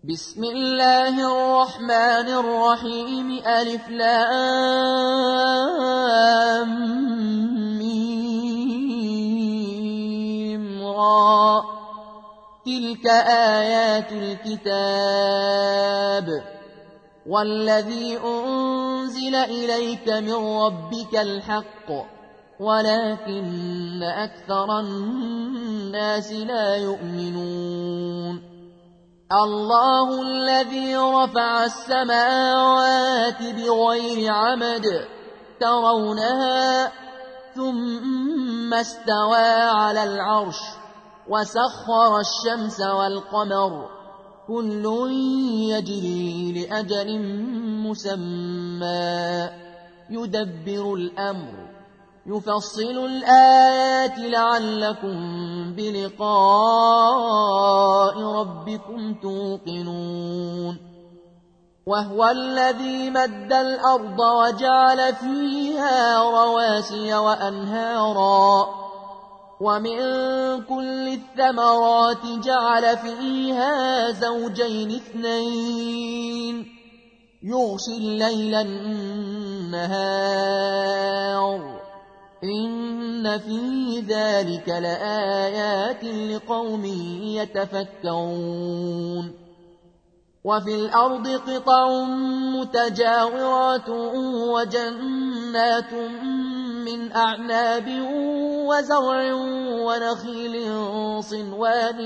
بسم الله الرحمن الرحيم ألف لام ميم را تلك آيات الكتاب والذي أنزل إليك من ربك الحق ولكن أكثر الناس لا يؤمنون الله الذي رفع السماوات بغير عمد ترونها ثم استوى على العرش وسخر الشمس والقمر كل يجري لأجل مسمى يدبر الأمر يفصل الآيات لعلكم بلقاء ربكم توقنون وهو الذي مد الأرض وجعل فيها رواسي وأنهارا ومن كل الثمرات جعل فيها زوجين اثنين يغشي الليل النهار إن في ذلك لآيات لقوم يتفكرون وفي الأرض قطع متجاورات وجنات من أعناب وزرع ونخيل صنوان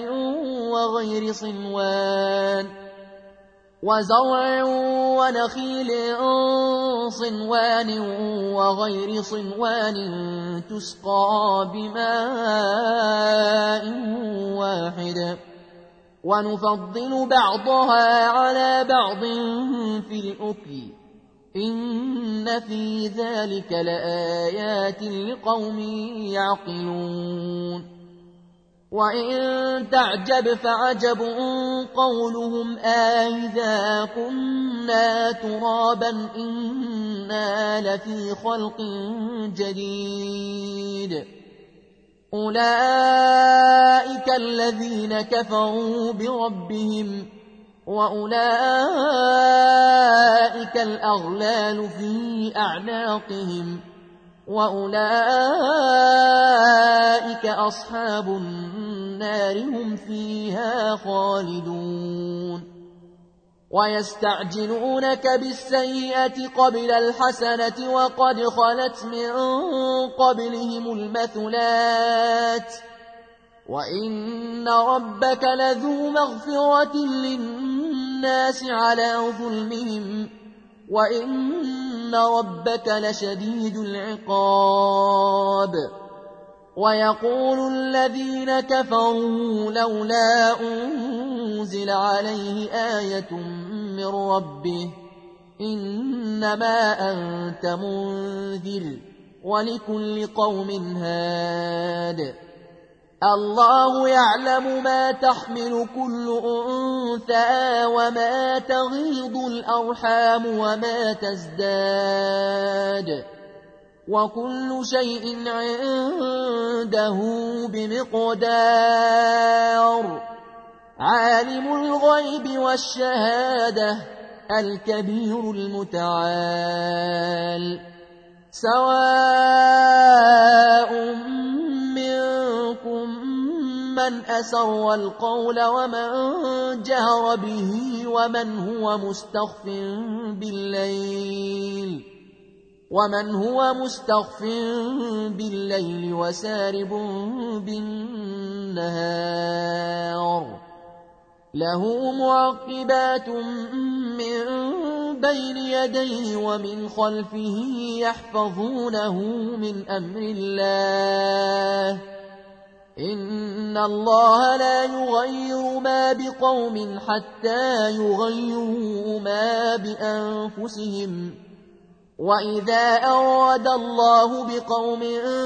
وغير صنوان تسقى بماء واحد ونفضل بعضها على بعض في الأكل إن في ذلك لآيات لقوم يعقلون وإن تعجب فعجب قولهم أإذا كنا ترابا إنا لفي خلق جديد أولئك الذين كفروا بربهم وأولئك الأغلال في أعناقهم وأولئك أصحاب النار هم فيها خالدون ويستعجلونك بالسيئة قبل الحسنة وقد خلت من قبلهم المثلات وإن ربك لذو مغفرة للناس على ظلمهم وإن ربك لشديد العقاب ويقول الذين كفروا لولا أنزل عليه آية من ربه إنما أنت منذر ولكل قوم هاد الله يعلم ما تحمل كل أنثى وما تغيض الأرحام وما تزداد وكل شيء عنده بمقدار عالم الغيب والشهادة الكبير المتعال سواء منكم من أسر القول ومن جهر به ومن هو مستخف بالليل وسارب بالنهار له معقبات من بين يديه ومن خلفه يحفظونه من أمر الله إن الله لا يغير ما بقوم حتى يغيروا ما بأنفسهم وإذا أراد الله بقوم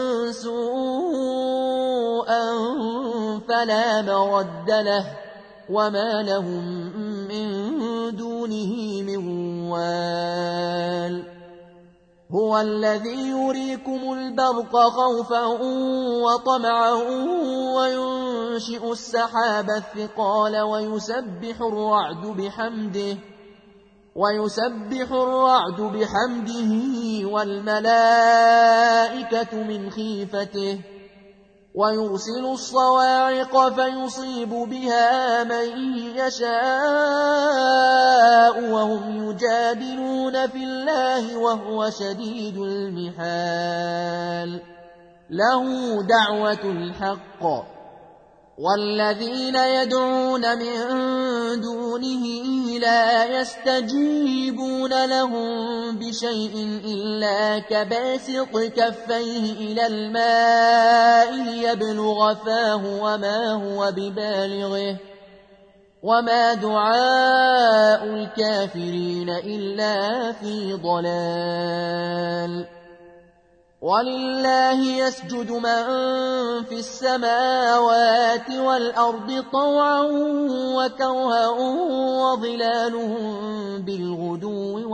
سوءا فلا مرد له وما لهم من دونه من وال هو الذي يريكم البرق خوفا وطمعا وينشئ السحاب الثقال ويسبح الرعد بحمده والملائكة من خيفته ويرسل الصواعق فيصيب بها من يشاء وهم يجادلون في الله وهو شديد المحال له دعوة الحق والذين يدعون من دونه لا يستجيبون لهم بشيء إلا كباسط كفيه إلى الماء ليبلغ فاه وما هو ببالغه وما دعاء الكافرين إلا في ضلال ولله يسجد من في السماوات والأرض طوعا وكرها وظلالهم بالغدو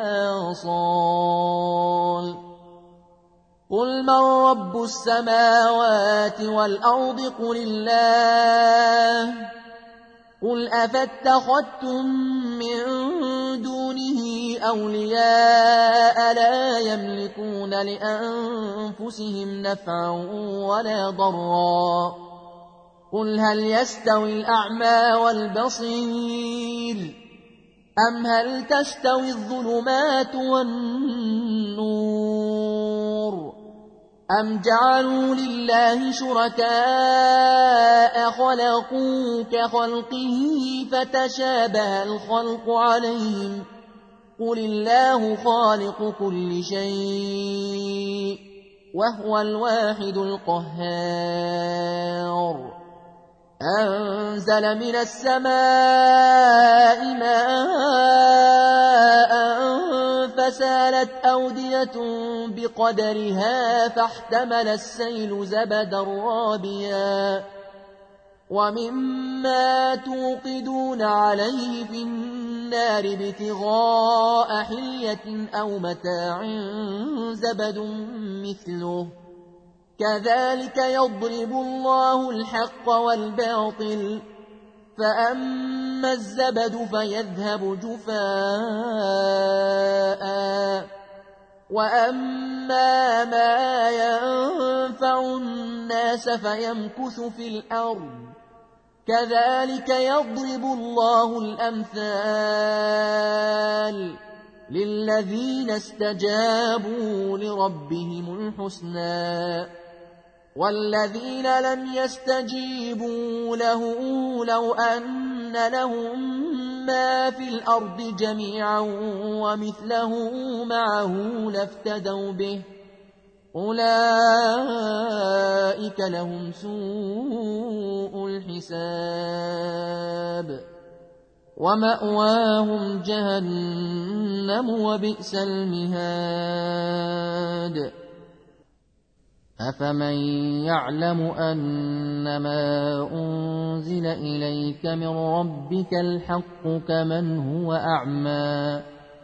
والآصال قل من رب السماوات والأرض قل الله قل أفاتخذتم من دونه أولياء لا يملكون لأنفسهم نفعا ولا ضرا قل هل يستوي الأعمى والبصير أم هل تستوي الظلمات والنور أم جعلوا لله شركاء خلقوا كخلقه فتشابه الخلق عليهم قل الله خالق كل شيء وهو الواحد القهار أنزل من السماء ماء فسالت أودية بقدرها فاحتمل السيل زبدا رابيا ومما توقدون عليه في النار ابتغاء حلية أو متاع زبد مثله كذلك يضرب الله الحق والباطل فأما الزبد فيذهب جفاء وأما ما ينفع الناس فيمكث في الأرض كذلك يضرب الله الأمثال للذين استجابوا لربهم الحسنى والذين لم يستجيبوا له لو أن لهم ما في الأرض جميعا ومثله معه لافتدوا به أولئك لهم سوء الحساب ومأواهم جهنم وبئس المهاد أفمن يعلم أنما أنزل إليك من ربك الحق كمن هو أعمى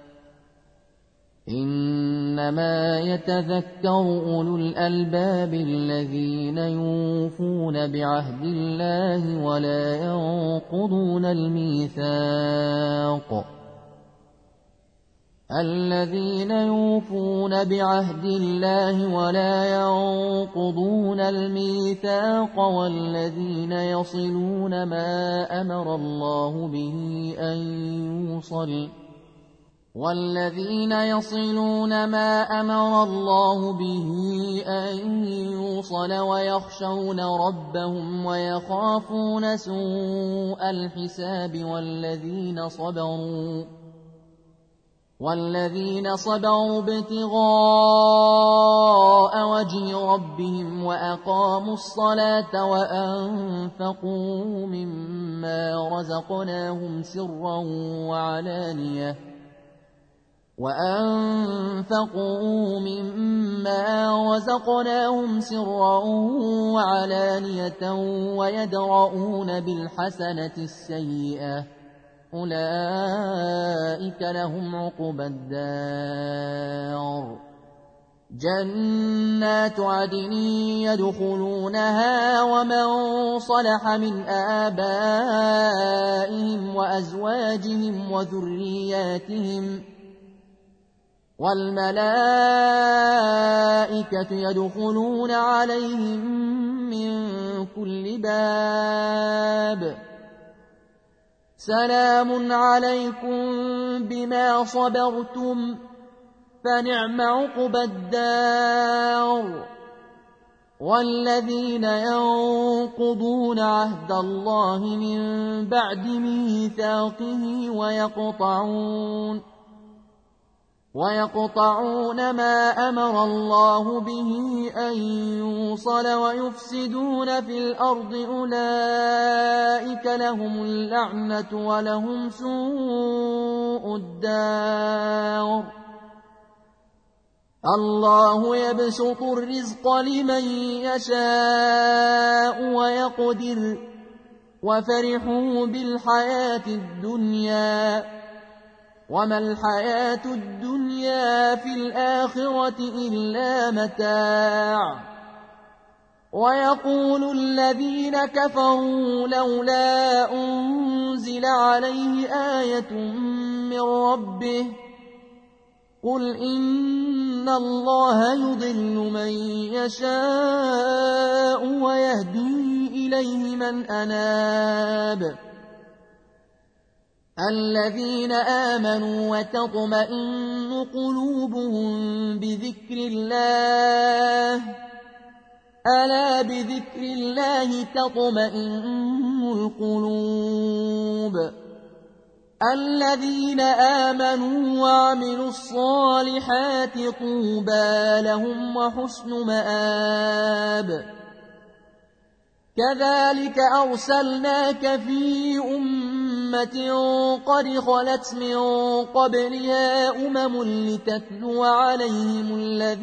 إنما يتذكر أولو الألباب الذين يوفون بعهد الله ولا ينقضون الميثاق الذين يوفون بعهد الله ولا ينقضون الميثاق والذين يصلون ما أمر الله به أن يوصل ويخشون ربهم ويخافون سوء الحساب والذين صبروا ابتغاء وجه ربهم وأقاموا الصلاة وأنفقوا مما رزقناهم سرا وعلانية ويدرؤون بالحسنة السيئة أولئك لهم عقبى الدار جنات عدن يدخلونها ومن صلح من آبائهم وأزواجهم وذرياتهم والملائكة يدخلون عليهم من كل باب سلام عليكم بما صبرتم فنعم عقبى الدار. والذين ينقضون عهد الله من بعد ميثاقه ويقطعون ما أمر الله به أن يوصل ويفسدون في الأرض أولئك لهم اللعنة ولهم سوء الدار. الله يبسط الرزق لمن يشاء ويقدر وفرحوا بالحياة الدنيا وما الحياة الدنيا في الآخرة إلا متاع. ويقول الذين كفروا لولا أنزل عليه آية من ربه قل إن الله يضل من يشاء ويهدي إليه من أناب. الذين آمنوا وتطمئن قلوبهم بذكر الله ألا بذكر الله تطمئن القلوب. الذين آمنوا وعملوا الصالحات طوبى لهم وحسن مآب. كذلك أرسلناك في أمة قد خلت من قبلها لتتلو عليهم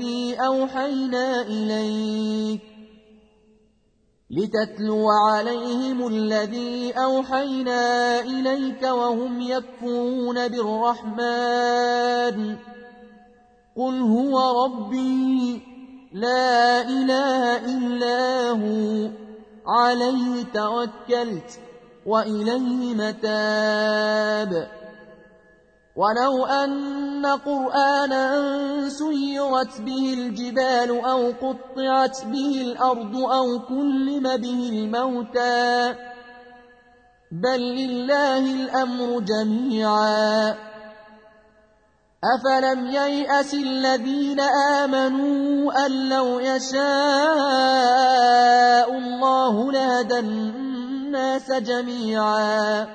الذي أوحينا إليك وهم يكفرون بالرحمن قل هو ربي لا إله إلا هو عليه توكلت وإليه متاب. ولو أن قرآنا سيرت به الجبال أو قطعت به الأرض أو كلم به الموتى بل لله الأمر جميعا. أفلم ييأس الذين آمنوا أن لو يشاء الله لهدى الناس جميعا.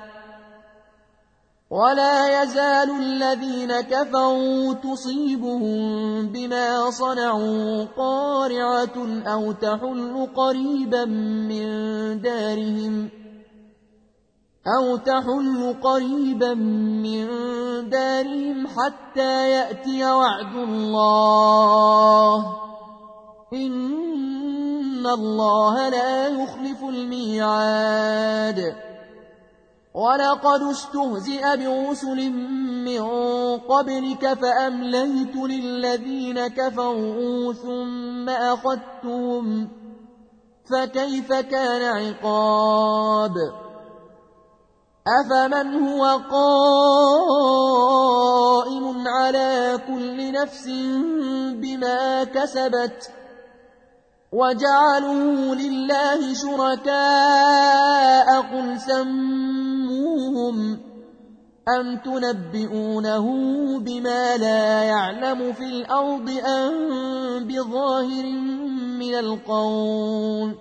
ولا يزال الذين كفروا تصيبهم بما صنعوا قارعة أو تحل قريبا من دارهم حتى يأتي وعد الله إن الله لا يخلف الميعاد. ولقد استهزئ برسل من قبلك فأمليت للذين كفروا ثم أخذتهم فكيف كان عقاب. أفمن هو قائم على كل نفس بما كسبت وجعلوا لله شركاء قل سموهم أم تنبئونه بما لا يعلم في الأرض أم بظاهر من القول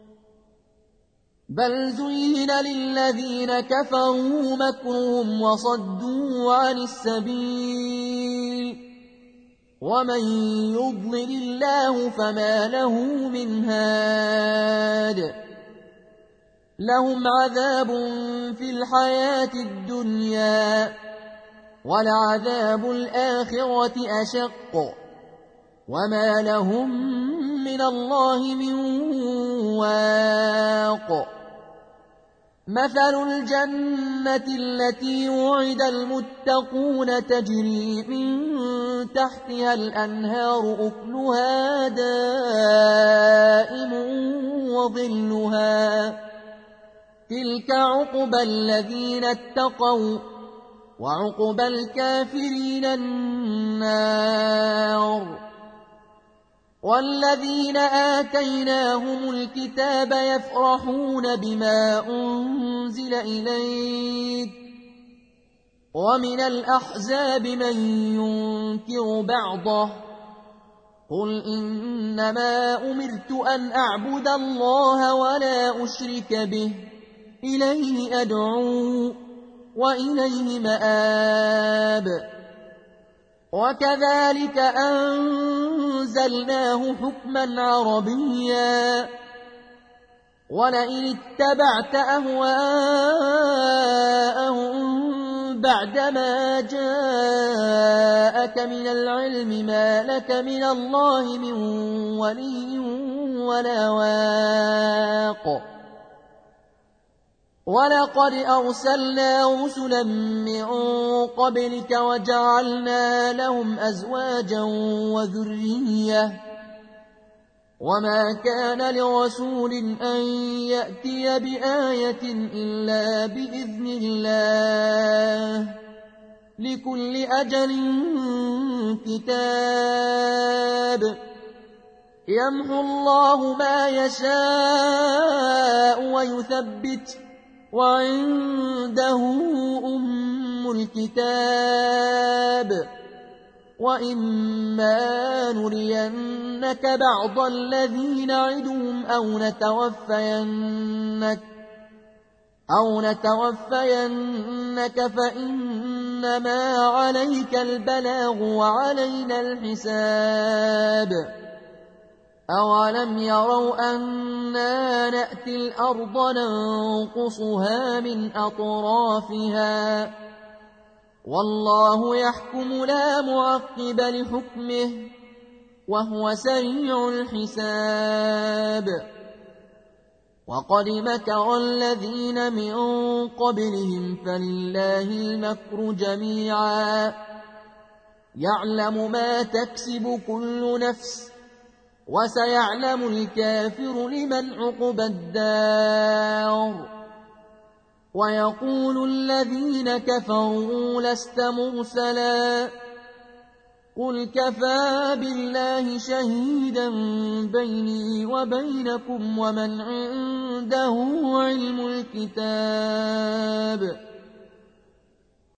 بل زين للذين كفروا مكرهم وصدوا عن السبيل ومن يضلل الله فما له من هاد. لهم عذاب في الحياة الدنيا ولعذاب الآخرة أشق وما لهم من الله من واق. مثل الجنة التي وعد المتقون تجري من تحتها الأنهار أكلها دائم وظلها تلك عقبى الذين اتقوا وعقبى الكافرين النار والذين آتيناهم الكتاب يفرحون بما أنزل إليك ومن الأحزاب من ينكر بعضه قل إنما أمرت أن أعبد الله ولا أشرك به إليه أدعو وإليه مآب وكذلك أنزلناه حكما عربيا ولئن اتبعت أهواءهم بعدما جاءك من العلم ما لك من الله من ولي ولا واق ولقد أرسلنا رسلا من قبلك وجعلنا لهم أزواجا وذرية وما كان لرسول أن يأتي بآية إلا بإذن الله لكل أجل كتاب يمحو الله ما يشاء ويثبت وعنده أم الكتاب وإما نرينك بعض الذي نعدهم أو نتوفينك فإنما عليك البلاغ وعلينا الحساب أولم يروا أنا نأتي الأرض ننقصها من أطرافها والله يحكم لا معقب لحكمه وهو سريع الحساب وقد مكر الذين من قبلهم فلله المكر جميعا يعلم ما تكسب كل نفس وسيعلم الكافر لمن عقبى الدار ويقول الذين كفروا لست مرسلا قل كفى بالله شهيدا بيني وبينكم ومن عنده علم الكتاب